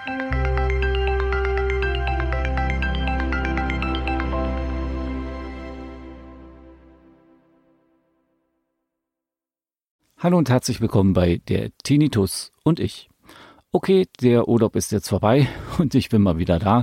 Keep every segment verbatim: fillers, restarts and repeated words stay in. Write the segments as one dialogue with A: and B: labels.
A: Hallo und herzlich willkommen bei der Tinnitus und ich. Okay, der Urlaub ist jetzt vorbei und ich bin mal wieder da.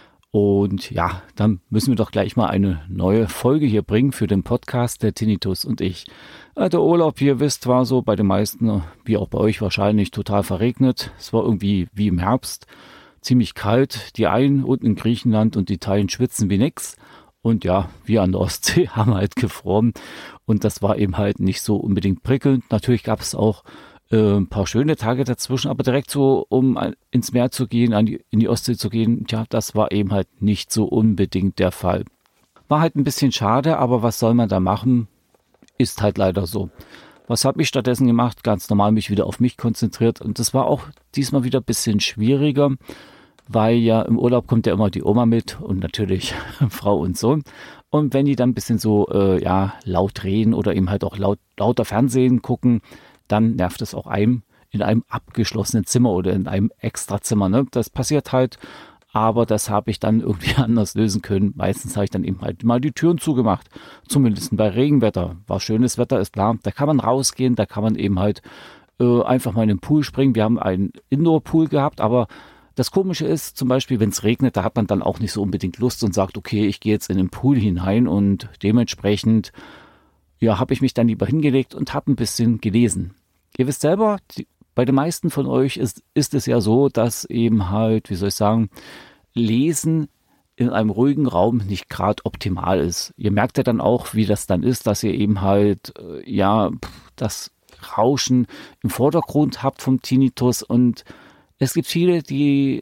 A: Und ja, dann müssen wir doch gleich mal eine neue Folge hier bringen für den Podcast der Tinnitus und ich. Äh, der Urlaub, wie ihr wisst, war so bei den meisten, wie auch bei euch wahrscheinlich, total verregnet. Es war irgendwie wie im Herbst, ziemlich kalt. Die einen unten in Griechenland und die Italien schwitzen wie nix. Und ja, wir an der Ostsee haben halt gefroren und das war eben halt nicht so unbedingt prickelnd. Natürlich gab es auch äh, ein paar schöne Tage dazwischen, aber direkt so, um ins Meer zu gehen, an die, in die Ostsee zu gehen, ja, das war eben halt nicht so unbedingt der Fall. War halt ein bisschen schade, aber was soll man da machen? Ist halt leider so. Was habe ich stattdessen gemacht? Ganz normal mich wieder auf mich konzentriert und das war auch diesmal wieder ein bisschen schwieriger. Weil ja im Urlaub kommt ja immer die Oma mit und natürlich Frau und Sohn. Und wenn die dann ein bisschen so äh, ja, laut reden oder eben halt auch laut, lauter Fernsehen gucken, dann nervt es auch einem in einem abgeschlossenen Zimmer oder in einem Extrazimmer. Ne? Das passiert halt, aber das habe ich dann irgendwie anders lösen können. Meistens habe ich dann eben halt mal die Türen zugemacht, zumindest bei Regenwetter. War schönes Wetter, ist klar, da kann man rausgehen, da kann man eben halt äh, einfach mal in den Pool springen. Wir haben einen Indoor-Pool gehabt, aber das Komische ist, zum Beispiel, wenn es regnet, da hat man dann auch nicht so unbedingt Lust und sagt, okay, ich gehe jetzt in den Pool hinein und dementsprechend, ja, habe ich mich dann lieber hingelegt und habe ein bisschen gelesen. Ihr wisst selber, die, bei den meisten von euch ist, ist es ja so, dass eben halt, wie soll ich sagen, Lesen in einem ruhigen Raum nicht gerade optimal ist. Ihr merkt ja dann auch, wie das dann ist, dass ihr eben halt, äh, ja, das Rauschen im Vordergrund habt vom Tinnitus und es gibt viele, die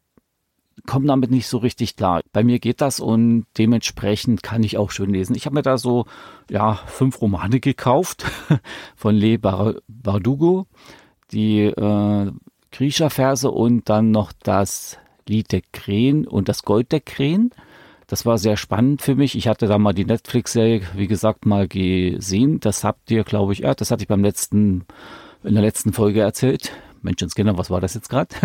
A: kommen damit nicht so richtig klar. Bei mir geht das und dementsprechend kann ich auch schön lesen. Ich habe mir da so ja fünf Romane gekauft von Le Bardugo, die äh, Grisha-Verse und dann noch das Lied der Krähen und das Gold der Krähen. Das war sehr spannend für mich. Ich hatte da mal die Netflix-Serie, wie gesagt, mal gesehen. Das habt ihr, glaube ich, ja, das hatte ich beim letzten, in der letzten Folge erzählt. Menschenskinder, was war das jetzt gerade?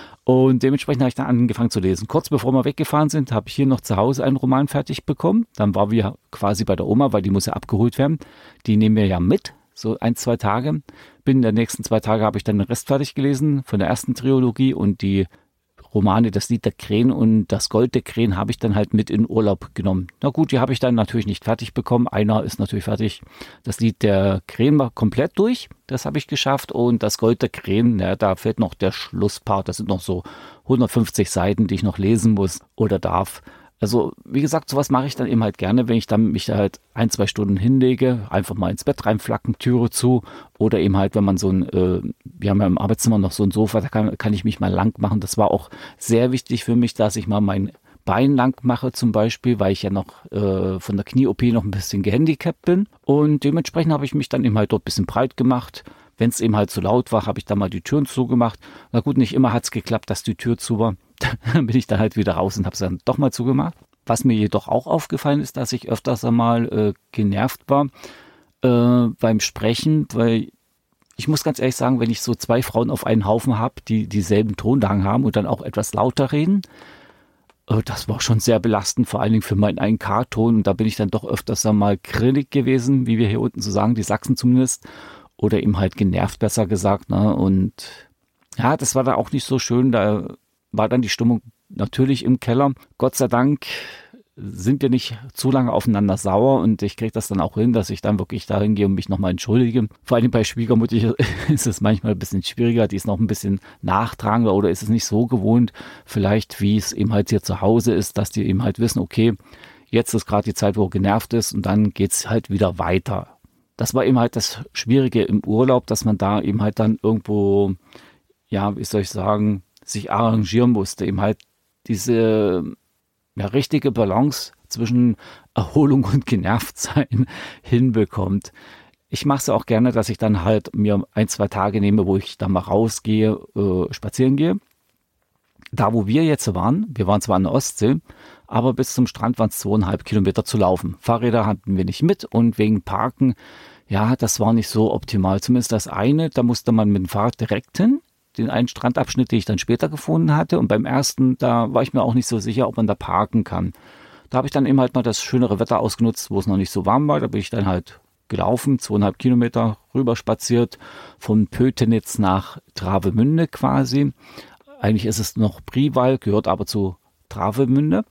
A: Und dementsprechend habe ich dann angefangen zu lesen. Kurz bevor wir weggefahren sind, habe ich hier noch zu Hause einen Roman fertig bekommen. Dann waren wir quasi bei der Oma, weil die muss ja abgeholt werden. Die nehmen wir ja mit, so ein, zwei Tage. Binnen der nächsten zwei Tage habe ich dann den Rest fertig gelesen von der ersten Trilogie und die Romane, das Lied der Krähen und das Gold der Krähen habe ich dann halt mit in Urlaub genommen. Na gut, die habe ich dann natürlich nicht fertig bekommen. Einer ist natürlich fertig. Das Lied der Krähen war komplett durch. Das habe ich geschafft. Und das Gold der Krähen, na, da fehlt noch der Schlusspart. Das sind noch so hundertfünfzig Seiten, die ich noch lesen muss oder darf. Also, wie gesagt, sowas mache ich dann eben halt gerne, wenn ich dann mich da halt ein, zwei Stunden hinlege, einfach mal ins Bett reinflacken, Türe zu oder eben halt, wenn man so ein, äh, wir haben ja im Arbeitszimmer noch so ein Sofa, da kann, kann ich mich mal lang machen. Das war auch sehr wichtig für mich, dass ich mal mein Bein lang mache zum Beispiel, weil ich ja noch äh, von der Knie-O P noch ein bisschen gehandicapt bin und dementsprechend habe ich mich dann eben halt dort ein bisschen breit gemacht. Wenn es eben halt zu laut war, habe ich dann mal die Türen zugemacht. Na gut, nicht immer hat es geklappt, dass die Tür zu war. Dann bin ich dann halt wieder raus und habe es dann doch mal zugemacht. Was mir jedoch auch aufgefallen ist, dass ich öfters einmal äh, genervt war äh, beim Sprechen, weil ich muss ganz ehrlich sagen, wenn ich so zwei Frauen auf einen Haufen habe, die dieselben Tonlagen haben und dann auch etwas lauter reden, äh, das war schon sehr belastend, vor allen Dingen für meinen einen K-Ton. Und da bin ich dann doch öfters einmal grillig gewesen, wie wir hier unten so sagen, die Sachsen zumindest. Oder eben halt genervt, besser gesagt. Ne? Und ja, das war da auch nicht so schön. Da war dann die Stimmung natürlich im Keller. Gott sei Dank sind wir nicht zu lange aufeinander sauer und ich kriege das dann auch hin, dass ich dann wirklich dahin gehe und mich nochmal entschuldige. Vor allem bei Schwiegermutter ist es manchmal ein bisschen schwieriger, die ist noch ein bisschen nachtragender oder ist es nicht so gewohnt, vielleicht wie es eben halt hier zu Hause ist, dass die eben halt wissen, okay, jetzt ist gerade die Zeit, wo er genervt ist und dann geht's halt wieder weiter. Das war eben halt das Schwierige im Urlaub, dass man da eben halt dann irgendwo, ja, wie soll ich sagen, sich arrangieren musste, eben halt diese ja, richtige Balance zwischen Erholung und Genervtsein hinbekommt. Ich mache es auch gerne, dass ich dann halt mir ein, zwei Tage nehme, wo ich dann mal rausgehe, äh, spazieren gehe. Da, wo wir jetzt waren, wir waren zwar an der Ostsee, aber bis zum Strand waren es zweieinhalb Kilometer zu laufen. Fahrräder hatten wir nicht mit und wegen Parken, ja, das war nicht so optimal. Zumindest das eine, da musste man mit dem Fahrrad direkt hin. den einen Strandabschnitt, den ich dann später gefunden hatte. Und beim ersten, da war ich mir auch nicht so sicher, ob man da parken kann. Da habe ich dann eben halt mal das schönere Wetter ausgenutzt, wo es noch nicht so warm war. Da bin ich dann halt gelaufen, zweieinhalb Kilometer rüber spaziert, von Pötenitz nach Travemünde quasi. Eigentlich ist es noch Priwall, gehört aber zu Travemünde.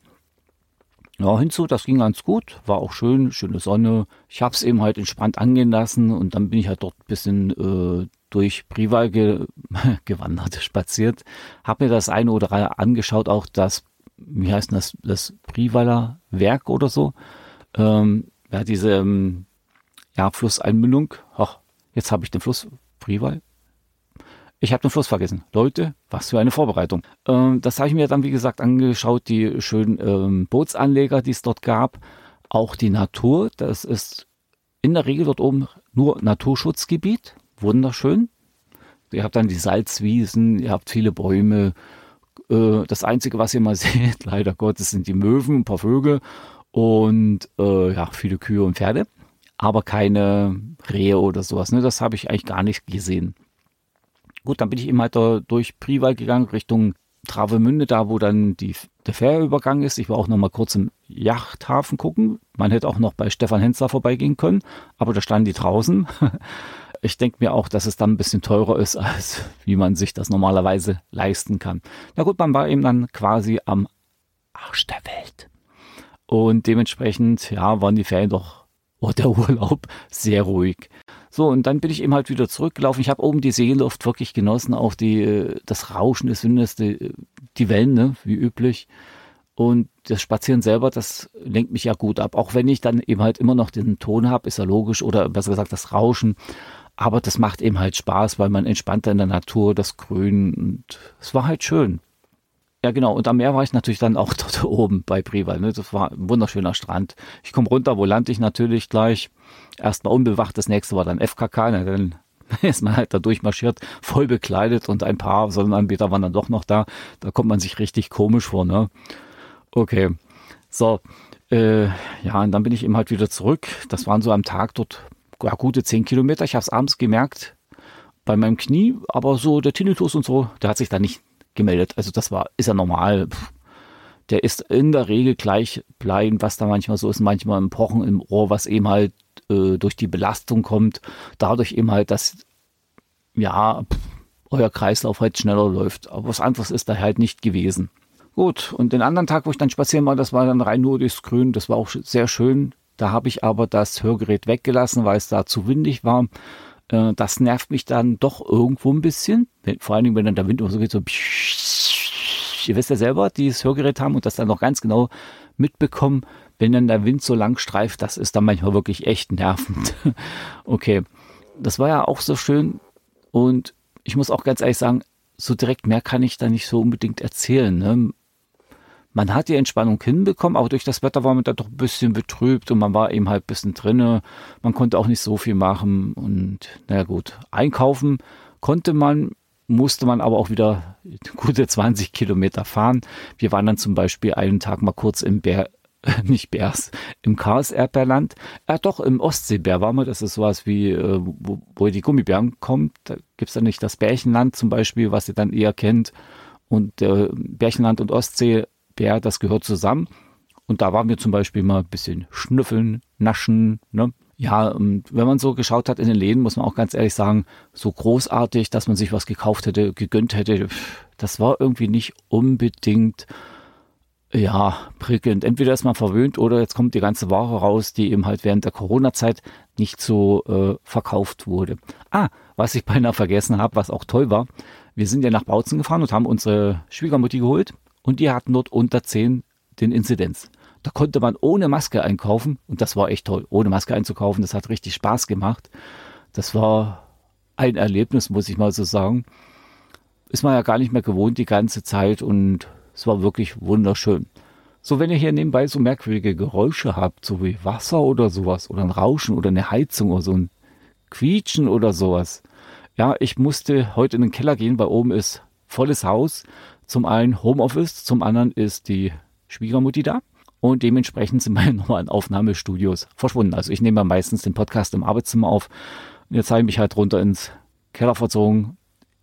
A: Ja, hinzu, das ging ganz gut, war auch schön, schöne Sonne. Ich habe es eben halt entspannt angehen lassen und dann bin ich halt dort ein bisschen äh, durch Priwall ge gewandert, spaziert. Habe mir das eine oder andere angeschaut, auch das, wie heißt das, das Priwaller Werk oder so. Ähm, ja, diese ähm, ja, Flusseinmündung. Ach, jetzt habe ich den Fluss Priwall. Ich habe den Fluss vergessen. Leute, was für eine Vorbereitung. Ähm, das habe ich mir dann, wie gesagt, angeschaut, die schönen ähm, Bootsanleger, die es dort gab. Auch die Natur, das ist in der Regel dort oben nur Naturschutzgebiet. Wunderschön. Ihr habt dann die Salzwiesen, ihr habt viele Bäume. Äh, das Einzige, was ihr mal seht, leider Gottes, sind die Möwen, ein paar Vögel und äh, ja, viele Kühe und Pferde. Aber keine Rehe oder sowas. Ne? Das habe ich eigentlich gar nicht gesehen. Gut, dann bin ich eben halt da durch Priwall gegangen, Richtung Travemünde, da wo dann die, der Fährübergang ist. Ich war auch noch mal kurz im Yachthafen gucken. Man hätte auch noch bei Stefan Hensler vorbeigehen können, aber da standen die draußen. Ich denke mir auch, dass es dann ein bisschen teurer ist, als wie man sich das normalerweise leisten kann. Na gut, man war eben dann quasi am Arsch der Welt. Und dementsprechend, ja, waren die Ferien doch, oh, der Urlaub, sehr ruhig. So, und dann bin ich eben halt wieder zurückgelaufen. Ich habe oben die Seeluft wirklich genossen, auch die, das Rauschen des Windes, die, die Wellen, ne, wie üblich. Und das Spazieren selber, das lenkt mich ja gut ab. Auch wenn ich dann eben halt immer noch den Ton habe, ist ja logisch, oder besser gesagt das Rauschen. Aber das macht eben halt Spaß, weil man entspannter in der Natur, das Grün, und es war halt schön. Ja, genau. Und am Meer war ich natürlich dann auch dort oben bei Priwall. Ne? Das war ein wunderschöner Strand. Ich komme runter, wo lande ich natürlich gleich? Erstmal unbewacht, das nächste war dann F K K. Na, dann ist man halt da durchmarschiert, voll bekleidet und ein paar Sonnenanbeter waren dann doch noch da. Da kommt man sich richtig komisch vor, ne? Okay. So. Äh, ja, und dann bin ich eben halt wieder zurück. Das waren so am Tag dort ja, gute zehn Kilometer. Ich habe es abends gemerkt bei meinem Knie, aber so der Tinnitus und so, der hat sich da nicht gemeldet. Also das war, ist ja normal. Der ist in der Regel gleich bleiben, was da manchmal so ist, manchmal ein Pochen im Ohr, was eben halt äh, durch die Belastung kommt. Dadurch eben halt, dass ja, euer Kreislauf halt schneller läuft. Aber was anderes ist da halt nicht gewesen. Gut, und den anderen Tag, wo ich dann spazieren war, das war dann rein nur durchs Grün. Das war auch sehr schön. Da habe ich aber das Hörgerät weggelassen, weil es da zu windig war. Das nervt mich dann doch irgendwo ein bisschen. Vor allen Dingen, wenn dann der Wind immer so geht, so. Ihr wisst ja selber, die das Hörgerät haben und das dann noch ganz genau mitbekommen, wenn dann der Wind so lang streift, das ist dann manchmal wirklich echt nervend. Okay, das war ja auch so schön und ich muss auch ganz ehrlich sagen, so direkt mehr kann ich da nicht so unbedingt erzählen. Ne? Man hat die Entspannung hinbekommen, aber durch das Wetter war man da doch ein bisschen betrübt und man war eben halt ein bisschen drinne. Man konnte auch nicht so viel machen und naja gut, einkaufen konnte man, musste man aber auch wieder gute zwanzig Kilometer fahren. Wir waren dann zum Beispiel einen Tag mal kurz im Bär, nicht Bärs, im Karls-Erdbeerland. Ja doch, im Ostseebär waren wir, das ist sowas wie, wo, wo die Gummibären kommt. Da gibt es dann nicht das Bärchenland zum Beispiel, was ihr dann eher kennt. Und äh, Bärchenland und Ostsee, Bär, das gehört zusammen. Und da waren wir zum Beispiel mal ein bisschen schnüffeln, naschen. Ne? Ja, und wenn man so geschaut hat in den Läden, muss man auch ganz ehrlich sagen, so großartig, dass man sich was gekauft hätte, gegönnt hätte, das war irgendwie nicht unbedingt, ja, prickelnd. Entweder ist man verwöhnt oder jetzt kommt die ganze Ware raus, die eben halt während der Corona-Zeit nicht so äh, verkauft wurde. Ah, was ich beinahe vergessen habe, was auch toll war, wir sind ja nach Bautzen gefahren und haben unsere Schwiegermutti geholt. Und die hatten dort unter zehn den Inzidenz. Da konnte man ohne Maske einkaufen und das war echt toll, ohne Maske einzukaufen. Das hat richtig Spaß gemacht. Das war ein Erlebnis, muss ich mal so sagen. Ist man ja gar nicht mehr gewohnt die ganze Zeit und es war wirklich wunderschön. So, wenn ihr hier nebenbei so merkwürdige Geräusche habt, so wie Wasser oder sowas oder ein Rauschen oder eine Heizung oder so ein Quietschen oder sowas. Ja, ich musste heute in den Keller gehen, weil oben ist volles Haus. Zum einen Homeoffice, zum anderen ist die Schwiegermutti da und dementsprechend sind meine normalen Aufnahmestudios verschwunden. Also ich nehme ja meistens den Podcast im Arbeitszimmer auf und jetzt habe ich mich halt runter ins Keller verzogen,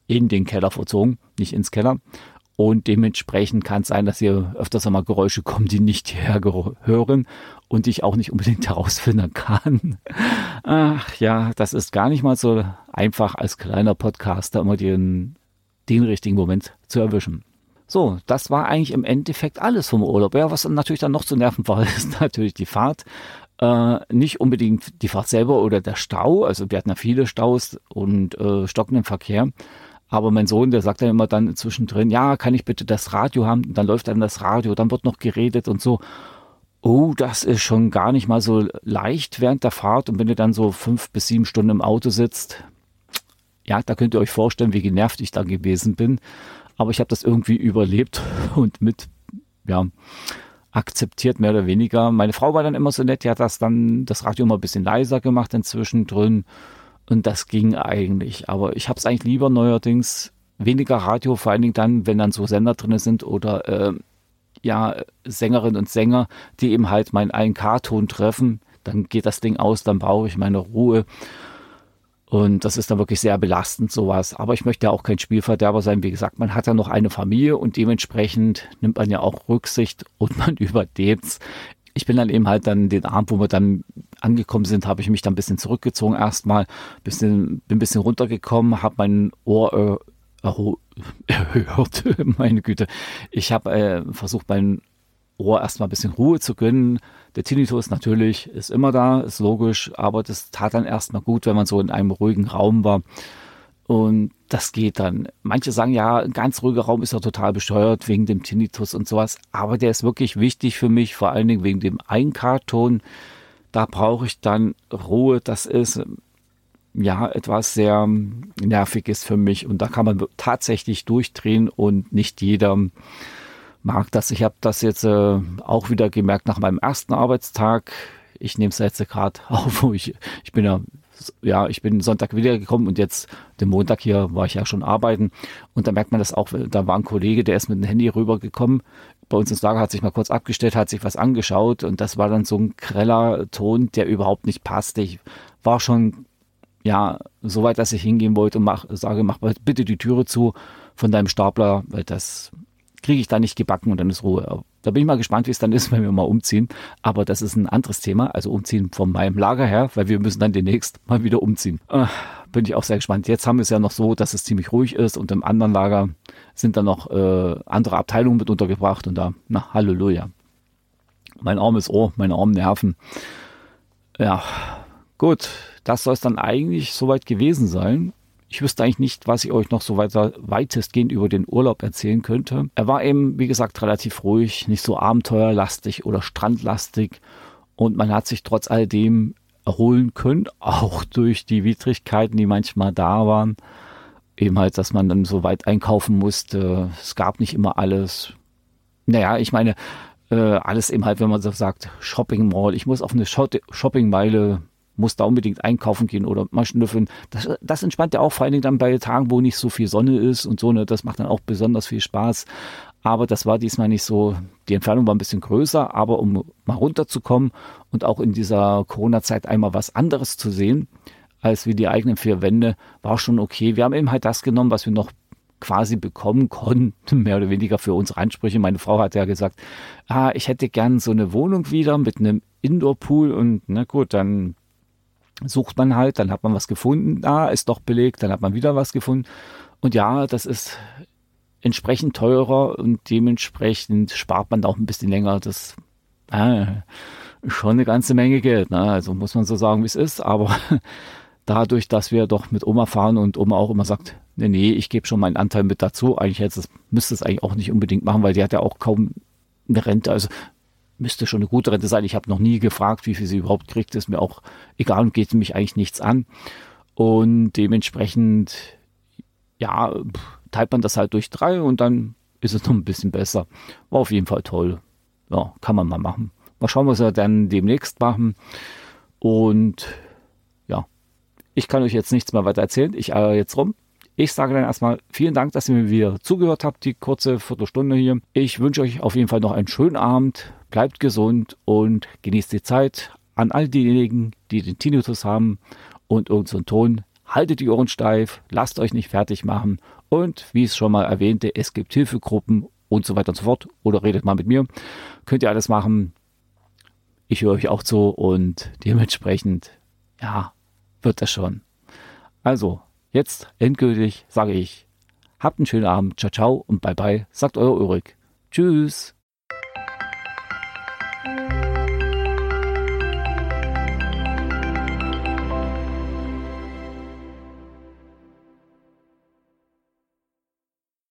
A: in den Keller verzogen, nicht ins Keller. Und dementsprechend kann es sein, dass hier öfters einmal Geräusche kommen, die nicht hierher hören und die ich auch nicht unbedingt herausfinden kann. Ach ja, das ist gar nicht mal so einfach als kleiner Podcaster immer den, den richtigen Moment zu erwischen. So, das war eigentlich im Endeffekt alles vom Urlaub. Ja, was natürlich dann noch zu nerven war, ist natürlich die Fahrt. Äh, nicht unbedingt die Fahrt selber oder der Stau. Also wir hatten ja viele Staus und äh, stockenden Verkehr. Aber mein Sohn, der sagt dann immer dann zwischendrin, ja, kann ich bitte das Radio haben? Und dann läuft dann das Radio, dann wird noch geredet und so. Oh, das ist schon gar nicht mal so leicht während der Fahrt. Und wenn ihr dann so fünf bis sieben Stunden im Auto sitzt, ja, da könnt ihr euch vorstellen, wie genervt ich da gewesen bin. Aber ich habe das irgendwie überlebt und mit, ja, akzeptiert, mehr oder weniger. Meine Frau war dann immer so nett, die hat das dann, das Radio immer ein bisschen leiser gemacht inzwischen drin. Und das ging eigentlich. Aber ich habe es eigentlich lieber neuerdings weniger Radio, vor allen Dingen dann, wenn dann so Sender drin sind oder äh, ja, Sängerinnen und Sänger, die eben halt meinen ein K-Ton treffen. Dann geht das Ding aus, dann brauche ich meine Ruhe. Und das ist dann wirklich sehr belastend, sowas. Aber ich möchte ja auch kein Spielverderber sein. Wie gesagt, man hat ja noch eine Familie und dementsprechend nimmt man ja auch Rücksicht und man überlebt. Ich bin dann eben halt dann den Abend, wo wir dann angekommen sind, habe ich mich dann ein bisschen zurückgezogen erstmal, bisschen, bin ein bisschen runtergekommen, habe mein Ohr äh, erhört, meine Güte. Ich habe äh, versucht, mein Ohr erstmal ein bisschen Ruhe zu gönnen. Der Tinnitus natürlich ist immer da, ist logisch, aber das tat dann erstmal gut, wenn man so in einem ruhigen Raum war. Und das geht dann. Manche sagen, ja, ein ganz ruhiger Raum ist ja total bescheuert wegen dem Tinnitus und sowas. Aber der ist wirklich wichtig für mich, vor allen Dingen wegen dem ein K-Ton. Da brauche ich dann Ruhe. Das ist ja etwas sehr Nerviges für mich. Und da kann man tatsächlich durchdrehen und nicht jeder mag das. Ich habe das jetzt äh, auch wieder gemerkt nach meinem ersten Arbeitstag. Ich nehme es jetzt gerade auf, wo ich, ich bin ja Ja, ich bin Sonntag wiedergekommen und jetzt den Montag hier war ich ja schon arbeiten und da merkt man das auch, da war ein Kollege, der ist mit dem Handy rübergekommen, bei uns ins Lager, hat sich mal kurz abgestellt, hat sich was angeschaut und das war dann so ein greller Ton, der überhaupt nicht passte. Ich war schon, ja, so weit, dass ich hingehen wollte und mach, sage, mach bitte die Türe zu von deinem Stapler, weil das kriege ich da nicht gebacken und dann ist Ruhe. Da bin ich mal gespannt, wie es dann ist, wenn wir mal umziehen. Aber das ist ein anderes Thema, also umziehen von meinem Lager her, weil wir müssen dann demnächst mal wieder umziehen. Äh, bin ich auch sehr gespannt. Jetzt haben wir es ja noch so, dass es ziemlich ruhig ist und im anderen Lager sind dann noch äh, andere Abteilungen mit untergebracht und da, na, Halleluja. Mein armes Ohr, meine armen Nerven. Ja, gut, das soll es dann eigentlich soweit gewesen sein. Ich wüsste eigentlich nicht, was ich euch noch so weiter weitestgehend über den Urlaub erzählen könnte. Er war eben, wie gesagt, relativ ruhig, nicht so abenteuerlastig oder strandlastig. Und man hat sich trotz alledem erholen können, auch durch die Widrigkeiten, die manchmal da waren. Eben halt, dass man dann so weit einkaufen musste. Es gab nicht immer alles. Naja, ich meine, äh, alles eben halt, wenn man so sagt, Shopping Mall. Ich muss auf eine Shoppingmeile, muss da unbedingt einkaufen gehen oder mal schnüffeln. Das, das entspannt ja auch, vor allen Dingen dann bei Tagen, wo nicht so viel Sonne ist und so, ne, das macht dann auch besonders viel Spaß. Aber das war diesmal nicht so, die Entfernung war ein bisschen größer, aber um mal runterzukommen und auch in dieser Corona-Zeit einmal was anderes zu sehen, als wie die eigenen vier Wände, war schon okay. Wir haben eben halt das genommen, was wir noch quasi bekommen konnten, mehr oder weniger für unsere Ansprüche. Meine Frau hat ja gesagt, ah, ich hätte gern so eine Wohnung wieder mit einem Indoor-Pool und na gut, dann sucht man halt, dann hat man was gefunden, ah, ist doch belegt, dann hat man wieder was gefunden. Und ja, das ist entsprechend teurer und dementsprechend spart man auch ein bisschen länger. Das äh, ist schon eine ganze Menge Geld, ne? Also muss man so sagen, wie es ist. Aber dadurch, dass wir doch mit Oma fahren und Oma auch immer sagt, nee, nee, ich gebe schon meinen Anteil mit dazu. Eigentlich hätte es, müsste es eigentlich auch nicht unbedingt machen, weil die hat ja auch kaum eine Rente. Also müsste schon eine gute Rente sein. Ich habe noch nie gefragt, wie viel sie überhaupt kriegt. Ist mir auch egal und geht mich eigentlich nichts an. Und dementsprechend, ja, teilt man das halt durch drei und dann ist es noch ein bisschen besser. War auf jeden Fall toll. Ja, kann man mal machen. Mal schauen, was wir dann demnächst machen. Und ja, ich kann euch jetzt nichts mehr weiter erzählen. Ich eier jetzt rum. Ich sage dann erstmal vielen Dank, dass ihr mir wieder zugehört habt, die kurze Viertelstunde hier. Ich wünsche euch auf jeden Fall noch einen schönen Abend. Bleibt gesund und genießt die Zeit. An all diejenigen, die den Tinnitus haben und irgendeinen so Ton, haltet die Ohren steif, lasst euch nicht fertig machen Und wie ich es schon mal erwähnte, es gibt Hilfegruppen und so weiter und so fort. Oder redet mal mit mir. Könnt ihr alles machen. Ich höre euch auch zu und dementsprechend, ja, wird das schon. Also, jetzt endgültig sage ich, habt einen schönen Abend, ciao, ciao und bye bye, sagt euer Ulrich. Tschüss.